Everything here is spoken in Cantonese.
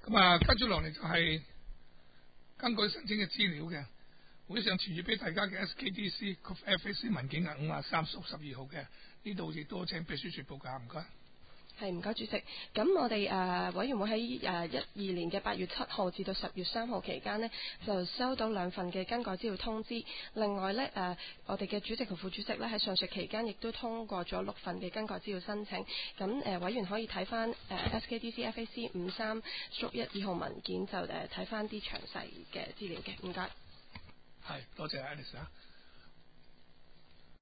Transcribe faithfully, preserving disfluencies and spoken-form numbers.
咁啊，跟住落嚟就係根據申請嘅資料嘅，會上傳閱俾大家嘅 S K D C 及 F A C 文件係五啊三屬十二號嘅，呢度亦都請秘書處報價，唔該。 係，唔該主席。咁我哋誒、呃、委員會喺誒一二年嘅八月七號至到十月三號期間呢，就收到兩份嘅更改資料通知。另外呢，誒、呃、我哋嘅主席同副主席呢，喺上述期間亦都通過咗六份嘅更改資料申請。咁誒、呃、委員可以睇翻誒 S K D C F A C 五三屬一二號文件，就誒睇翻啲詳細嘅資料嘅。唔該。 係，多謝 Alice 啊。